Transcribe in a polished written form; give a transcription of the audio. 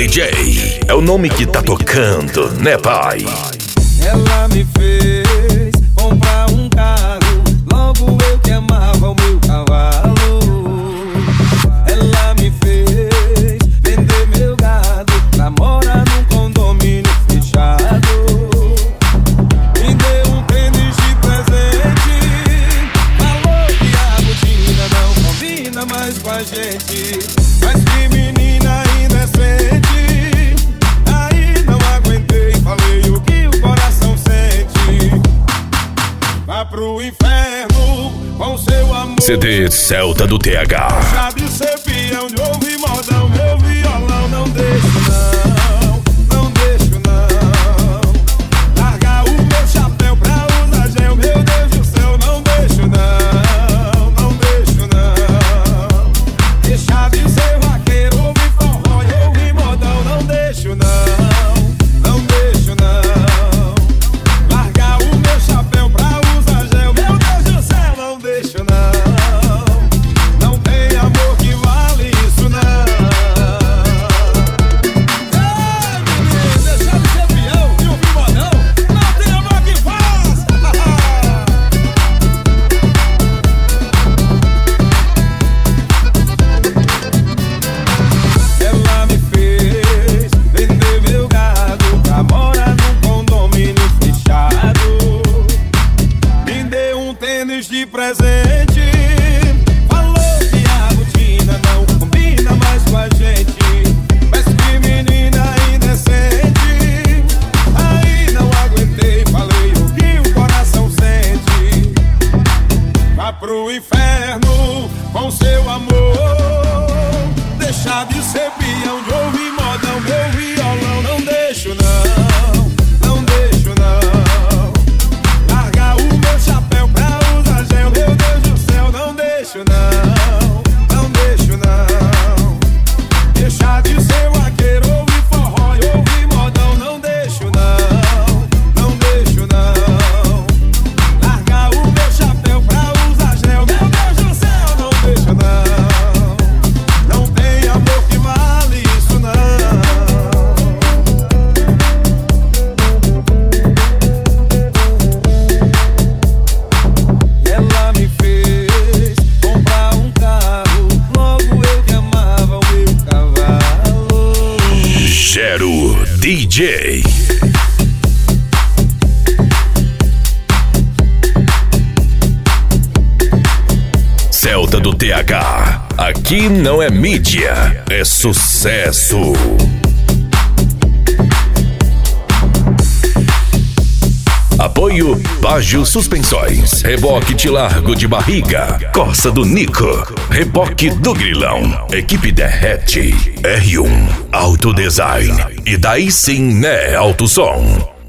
DJ. É o nome que tá tocando, né, pai? Ela me fez comprar um carro, logo eu que amava o meu cavalo. Ela me fez vender meu gado pra morar num condomínio fechado. Me deu um tênis de presente, falou que a rotina não combina mais com a gente. Mas que menina indecente, aí não aguentei, falei o que o coração sente. Vá pro inferno com seu amor. CD Celta do TH. Já de ser peão, de ouvir modão, meu violão. Não deixo não, não deixo não. Largar o meu chapéu pra usar gel, meu Deus do céu. Não deixo não, não deixo não. Deixar de ser vaqueiro, ouvir forró e ouvir modão. Não deixo não, não deixo não. Largar o meu chapéu pra usar gel, meu Deus do céu. Não deixo não, não tem amor que vale isso não. Ei, menino, deixar de ser peão e ouvir modão, não tem amor que faz. Ela me fez vender meu gado pra morar num condomínio fechado. Me deu um tênis de presente, falou que a rotina não combina mais com a gente. Mas que menina indecente, aí não aguentei, falei o que o coração sente. Vá pro inferno com seu amor. Deixar de ser peão, de ouvir modão, meu violão. Não deixo não, não deixo não. Largar o meu chapéu pra usar gel, meu Deus do céu. Não deixo não, não deixo não. Deixar de ser vaqueiro, ouvir forró e ouvir modão. Não deixo não, não deixo não. Largar o meu chapéu pra usar gel, meu Deus do céu. Não deixo não, não tem amor que vale isso não. Ela me fez comprar um carro, logo eu que amava o meu cavalo. Gero DJ. Celta do TH. Aqui não é mídia, é sucesso. Apoio Baggio Suspensões, Reboque de Largo de Barriga, Corsa do Nico, Reboque do Grilão, Equipe Derrete, R1 Autodesign e daí sim, né, Autosom.